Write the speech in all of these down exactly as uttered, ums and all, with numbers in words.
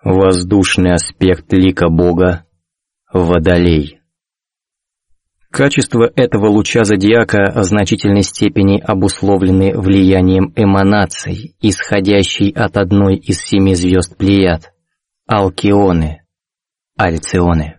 Воздушный аспект лика Бога – Водолей. Качества этого луча зодиака в значительной степени обусловлены влиянием эманаций, исходящей от одной из семи звезд Плеяд – Алкионы, Альционы.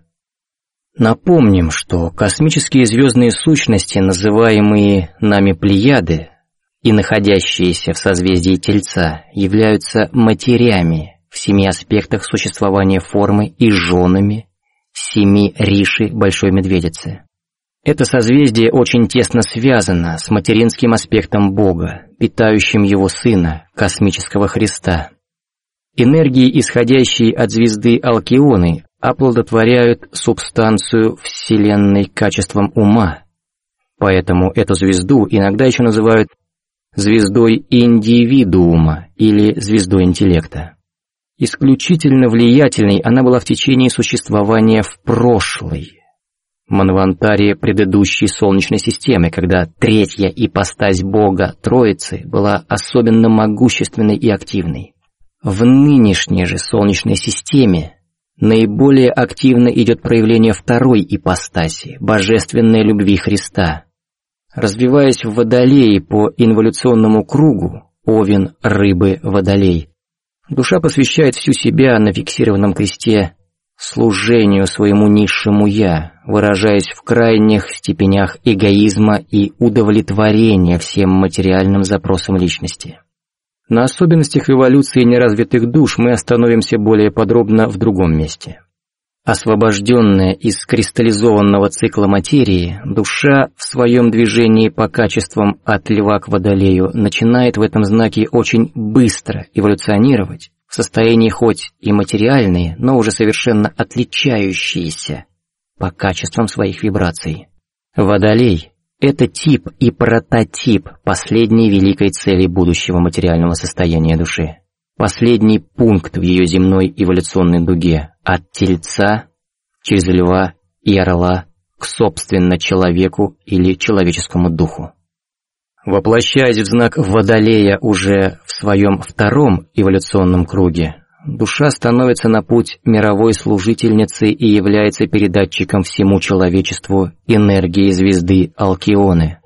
Напомним, что космические звездные сущности, называемые нами Плеяды и находящиеся в созвездии Тельца, являются матерями в семи аспектах существования формы и женами семи риши Большой Медведицы. Это созвездие очень тесно связано с материнским аспектом Бога, питающим его Сына, космического Христа. Энергии, исходящие от звезды Алкионы, оплодотворяют субстанцию Вселенной качеством ума, поэтому эту звезду иногда еще называют звездой индивидуума или звездой интеллекта. Исключительно влиятельной она была в течение существования в прошлой Манвантаре предыдущей Солнечной системы, когда третья ипостась Бога Троицы была особенно могущественной и активной. В нынешней же Солнечной системе наиболее активно идет проявление второй ипостаси, божественной любви Христа. Развиваясь в Водолее по инволюционному кругу, Овен, Рыбы, Водолей, душа посвящает всю себя на фиксированном кресте служению своему низшему «я», выражаясь в крайних степенях эгоизма и удовлетворения всем материальным запросам личности. На особенностях эволюции неразвитых душ мы остановимся более подробно в другом месте. Освобожденная из кристаллизованного цикла материи, душа в своем движении по качествам от Льва к Водолею начинает в этом знаке очень быстро эволюционировать, в состоянии хоть и материальные, но уже совершенно отличающиеся по качествам своих вибраций. Водолей – это тип и прототип последней великой цели будущего материального состояния души. Последний пункт в ее земной эволюционной дуге – от Тельца через Льва и Орла к собственно человеку или человеческому духу. Воплощаясь в знак Водолея уже в своем втором эволюционном круге, душа становится на путь мировой служительницы и является передатчиком всему человечеству энергии звезды Алкионы,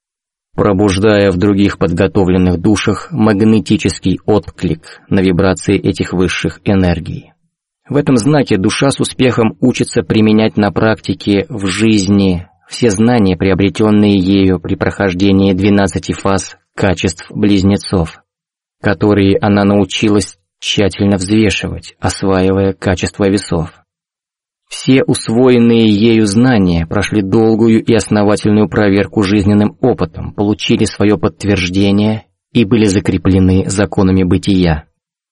пробуждая в других подготовленных душах магнетический отклик на вибрации этих высших энергий. В этом знаке душа с успехом учится применять на практике в жизни все знания, приобретенные ею при прохождении двенадцати фаз качеств близнецов, которые она научилась тщательно взвешивать, осваивая качество весов. Все усвоенные ею знания прошли долгую и основательную проверку жизненным опытом, получили свое подтверждение и были закреплены законами бытия.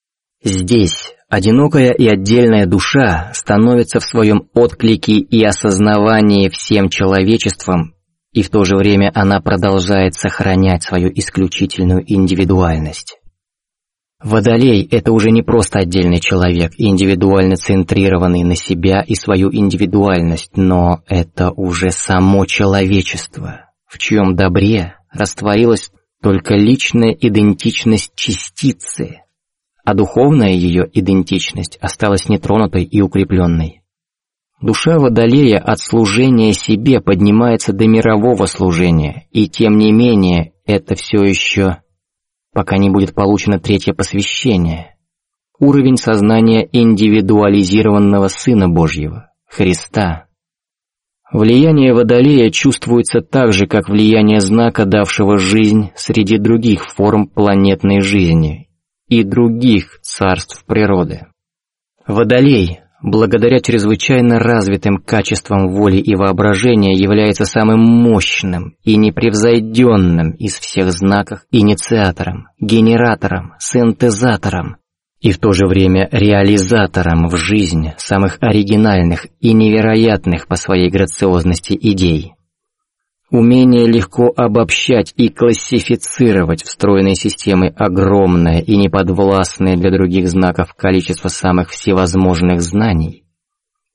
Здесь одинокая и отдельная душа становится в своем отклике и осознавании всем человечеством, и в то же время она продолжает сохранять свою исключительную индивидуальность. Водолей – это уже не просто отдельный человек, индивидуально центрированный на себя и свою индивидуальность, но это уже само человечество, в чьем добре растворилась только личная идентичность частицы, а духовная ее идентичность осталась нетронутой и укрепленной. Душа Водолея от служения себе поднимается до мирового служения, и тем не менее это все еще, пока не будет получено третье посвящение, уровень сознания индивидуализированного Сына Божьего, Христа. Влияние Водолея чувствуется так же, как влияние знака, давшего жизнь среди других форм планетной жизни и других царств природы. Водолей, благодаря чрезвычайно развитым качествам воли и воображения, является самым мощным и непревзойденным из всех знаков инициатором, генератором, синтезатором и в то же время реализатором в жизнь самых оригинальных и невероятных по своей грациозности идей. Умение легко обобщать и классифицировать встроенные системы огромное и неподвластное для других знаков количество самых всевозможных знаний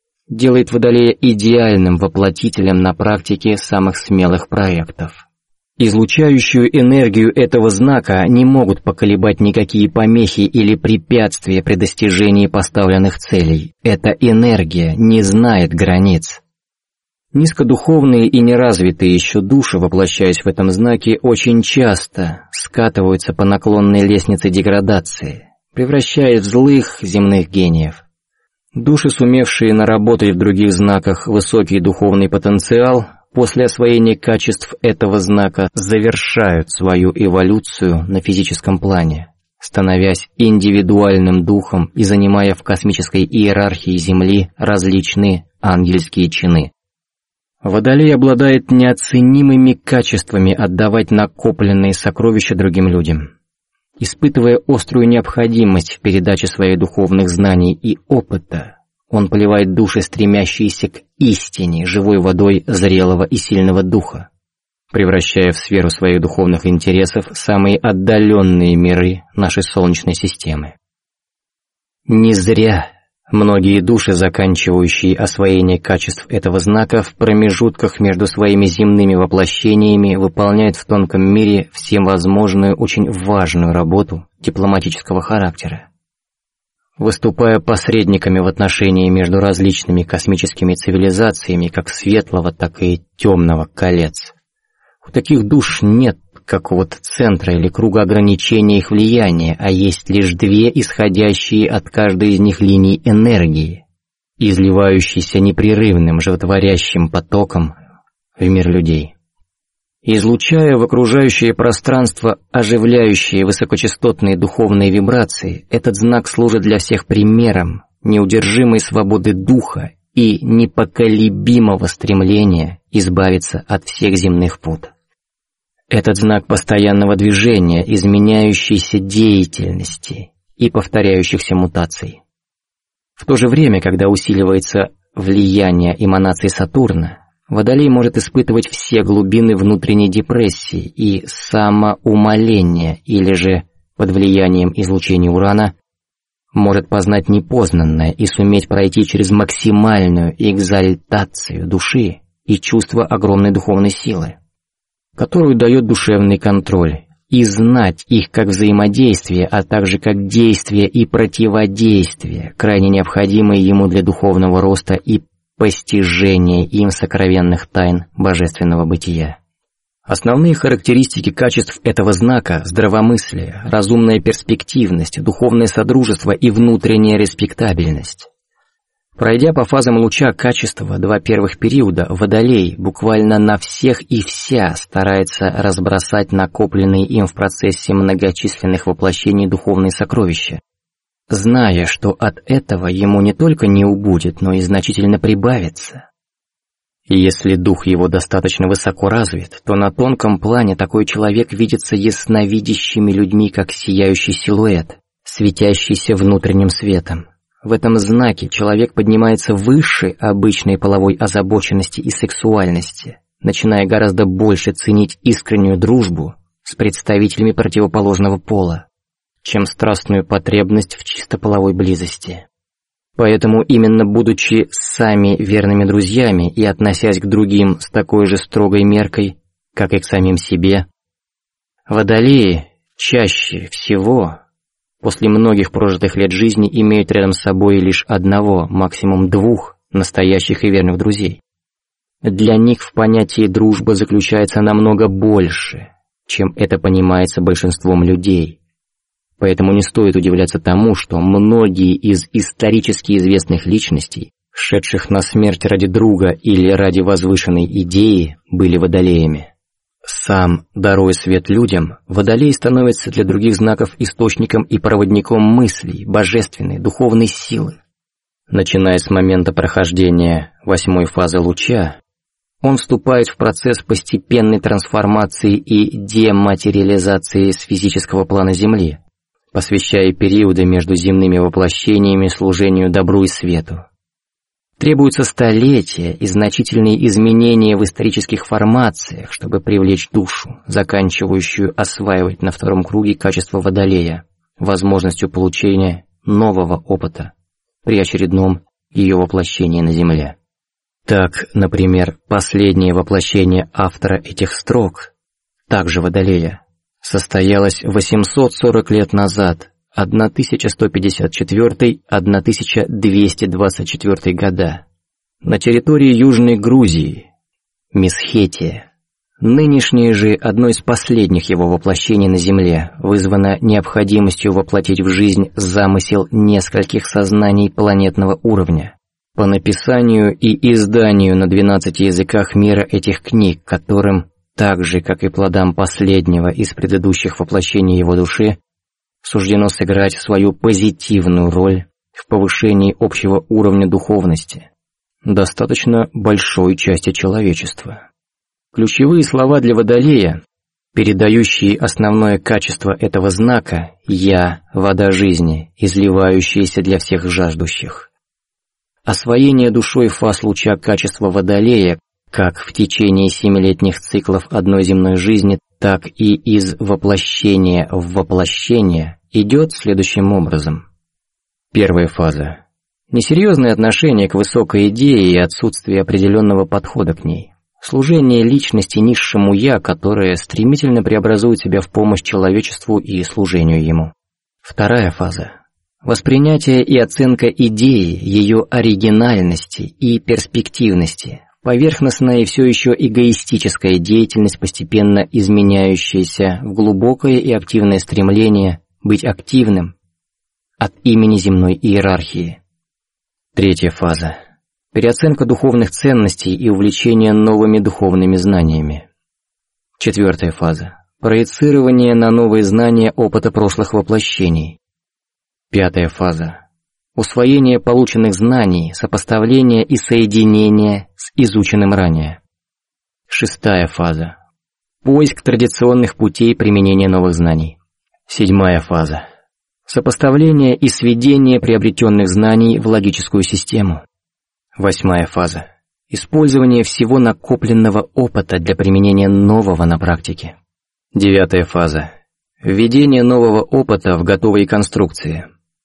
делает Водолея идеальным воплотителем на практике самых смелых проектов. Излучающую энергию этого знака не могут поколебать никакие помехи или препятствия при достижении поставленных целей. Эта энергия не знает границ. Низкодуховные и неразвитые еще души, воплощаясь в этом знаке, очень часто скатываются по наклонной лестнице деградации, превращаясь в злых земных гениев. Души, сумевшие наработать в других знаках высокий духовный потенциал, после освоения качеств этого знака завершают свою эволюцию на физическом плане, становясь индивидуальным духом и занимая в космической иерархии Земли различные ангельские чины. Водолей обладает неоценимыми качествами отдавать накопленные сокровища другим людям. Испытывая острую необходимость в передаче своих духовных знаний и опыта, он поливает души, стремящиеся к истине, живой водой зрелого и сильного духа, превращая в сферу своих духовных интересов самые отдаленные миры нашей Солнечной системы. Не зря многие души, заканчивающие освоение качеств этого знака, в промежутках между своими земными воплощениями выполняют в тонком мире всем возможную, очень важную работу дипломатического характера, выступая посредниками в отношении между различными космическими цивилизациями как светлого, так и темного колец. У таких душ нет какого-то центра или круга ограничения их влияния, а есть лишь две исходящие от каждой из них линии энергии, изливающиеся непрерывным животворящим потоком в мир людей. Излучая в окружающее пространство оживляющие высокочастотные духовные вибрации, этот знак служит для всех примером неудержимой свободы духа и непоколебимого стремления избавиться от всех земных пут. Этот знак постоянного движения, изменяющейся деятельности и повторяющихся мутаций. В то же время, когда усиливается влияние эманаций Сатурна, Водолей может испытывать все глубины внутренней депрессии и самоумоления, или же, под влиянием излучения Урана, может познать непознанное и суметь пройти через максимальную экзальтацию души и чувство огромной духовной силы, которую дает душевный контроль, и знать их как взаимодействие, а также как действие и противодействие, крайне необходимые ему для духовного роста и постижение им сокровенных тайн божественного бытия. Основные характеристики качеств этого знака – здравомыслие, разумная перспективность, духовное содружество и внутренняя респектабельность. Пройдя по фазам луча качества два первых периода, Водолей буквально на всех и вся старается разбросать накопленные им в процессе многочисленных воплощений духовные сокровища, зная, что от этого ему не только не убудет, но и значительно прибавится. И если дух его достаточно высоко развит, то на тонком плане такой человек видится ясновидящими людьми, как сияющий силуэт, светящийся внутренним светом. В этом знаке человек поднимается выше обычной половой озабоченности и сексуальности, начиная гораздо больше ценить искреннюю дружбу с представителями противоположного пола, чем страстную потребность в чисто половой близости. Поэтому именно будучи сами верными друзьями и относясь к другим с такой же строгой меркой, как и к самим себе, водолеи чаще всего после многих прожитых лет жизни имеют рядом с собой лишь одного, максимум двух настоящих и верных друзей. Для них в понятии дружба заключается намного больше, чем это понимается большинством людей. Поэтому не стоит удивляться тому, что многие из исторически известных личностей, шедших на смерть ради друга или ради возвышенной идеи, были водолеями. Сам, даруя свет людям, водолей становится для других знаков источником и проводником мыслей, божественной, духовной силы. Начиная с момента прохождения восьмой фазы луча, он вступает в процесс постепенной трансформации и дематериализации с физического плана Земли, посвящая периоды между земными воплощениями служению добру и свету. Требуются столетия и значительные изменения в исторических формациях, чтобы привлечь душу, заканчивающую осваивать на втором круге качество водолея, возможностью получения нового опыта при очередном ее воплощении на Земле. Так, например, последнее воплощение автора этих строк также Водолея, состоялась восемьсот сорок лет назад, тысяча сто пятьдесят четвёртый — тысяча двести двадцать четвёртый года, на территории Южной Грузии, Месхетия. Нынешнее же одно из последних его воплощений на Земле вызвано необходимостью воплотить в жизнь замысел нескольких сознаний планетного уровня по написанию и изданию на двенадцати языках мира этих книг, которым, так же как и плодам последнего из предыдущих воплощений его души, суждено сыграть свою позитивную роль в повышении общего уровня духовности достаточно большой части человечества. Ключевые слова для Водолея, передающие основное качество этого знака «Я – вода жизни, изливающаяся для всех жаждущих». Освоение душой фаз луча качества Водолея как в течение семилетних циклов одной земной жизни, так и из воплощения в воплощение идет следующим образом. Первая фаза. Несерьезное отношение к высокой идее и отсутствие определенного подхода к ней. Служение личности низшему «я», которое стремительно преобразует себя в помощь человечеству и служению ему. Вторая фаза. Воспринятие и оценка идеи, ее оригинальности и перспективности. Поверхностная и все еще эгоистическая деятельность, постепенно изменяющаяся в глубокое и активное стремление быть активным от имени земной иерархии. Третья фаза. Переоценка духовных ценностей и увлечение новыми духовными знаниями. Четвертая фаза. Проецирование на новые знания опыта прошлых воплощений. Пятая фаза. Усвоение полученных знаний, сопоставление и соединение с изученным ранее. Шестая фаза. Поиск традиционных путей применения новых знаний. Седьмая фаза. Сопоставление и сведение приобретенных знаний в логическую систему. Восьмая фаза. Использование всего накопленного опыта для применения нового на практике. Девятая фаза. Введение нового опыта в готовые конструкции.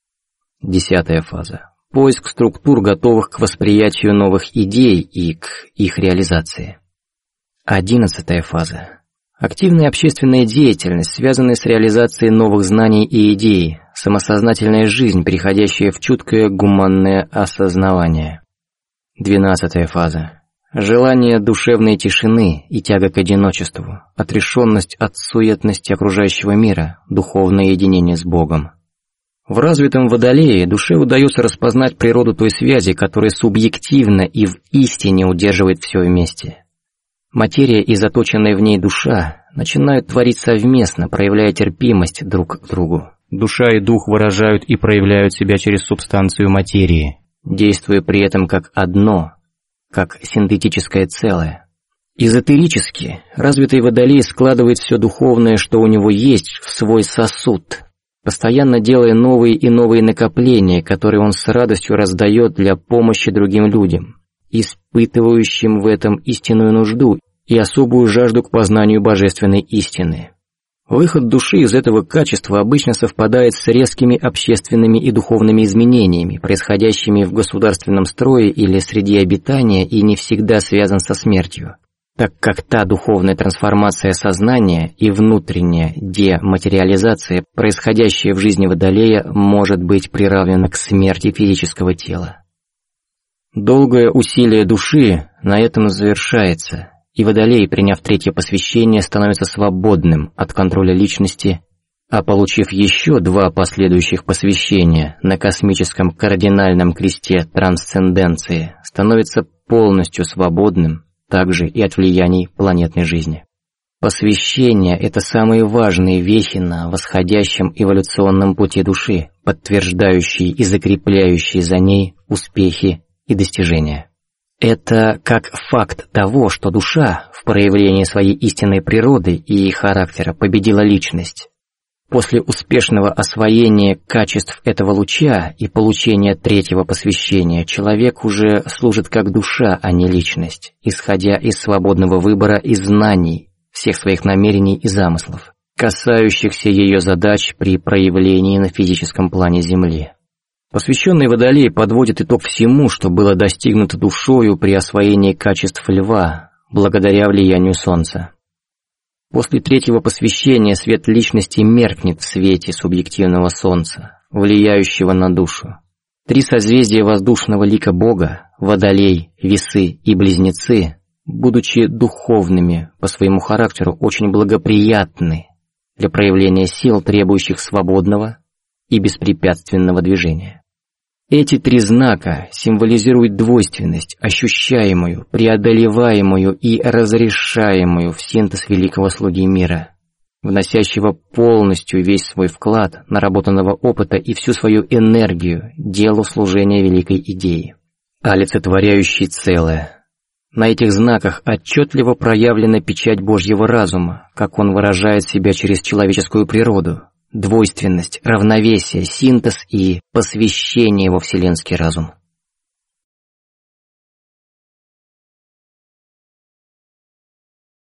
Десятая фаза. Поиск структур, готовых к восприятию новых идей и к их реализации. Одиннадцатая фаза. Активная общественная деятельность, связанная с реализацией новых знаний и идей, самосознательная жизнь, переходящая в чуткое гуманное осознавание. Двенадцатая фаза. Желание душевной тишины и тяга к одиночеству, отрешенность от суетности окружающего мира, духовное единение с Богом. В развитом Водолее душе удается распознать природу той связи, которая субъективно и в истине удерживает все вместе. Материя и заточенная в ней душа начинают творить совместно, проявляя терпимость друг к другу. Душа и дух выражают и проявляют себя через субстанцию материи, действуя при этом как одно, как синтетическое целое. Эзотерически развитый Водолей складывает все духовное, что у него есть, в свой сосуд, постоянно делая новые и новые накопления, которые он с радостью раздает для помощи другим людям, испытывающим в этом истинную нужду и особую жажду к познанию божественной истины. Выход души из этого качества обычно совпадает с резкими общественными и духовными изменениями, происходящими в государственном строе или среде обитания, и не всегда связан со смертью, так как та духовная трансформация сознания и внутренняя дематериализация, происходящая в жизни Водолея, может быть приравнена к смерти физического тела. Долгое усилие души на этом завершается, и Водолей, приняв третье посвящение, становится свободным от контроля личности, а получив еще два последующих посвящения на космическом кардинальном кресте трансценденции, становится полностью свободным также и от влияний планетной жизни. Посвящения — это самые важные вехи на восходящем эволюционном пути души, подтверждающие и закрепляющие за ней успехи и достижения. Это как факт того, что душа в проявлении своей истинной природы и характера победила личность. После успешного освоения качеств этого луча и получения третьего посвящения человек уже служит как душа, а не личность, исходя из свободного выбора и знаний всех своих намерений и замыслов, касающихся ее задач при проявлении на физическом плане Земли. Посвященный Водолей подводит итог всему, что было достигнуто душою при освоении качеств Льва, благодаря влиянию Солнца. После третьего посвящения свет личности меркнет в свете субъективного солнца, влияющего на душу. Три созвездия воздушного лика Бога, Водолей, Весы и Близнецы, будучи духовными по своему характеру, очень благоприятны для проявления сил, требующих свободного и беспрепятственного движения. Эти три знака символизируют двойственность, ощущаемую, преодолеваемую и разрешаемую в синтез великого слуги мира, вносящего полностью весь свой вклад наработанного опыта и всю свою энергию делу служения великой идеи, олицетворяющей целое. На этих знаках отчетливо проявлена печать Божьего разума, как он выражает себя через человеческую природу, двойственность, равновесие, синтез и посвящение во вселенский разум.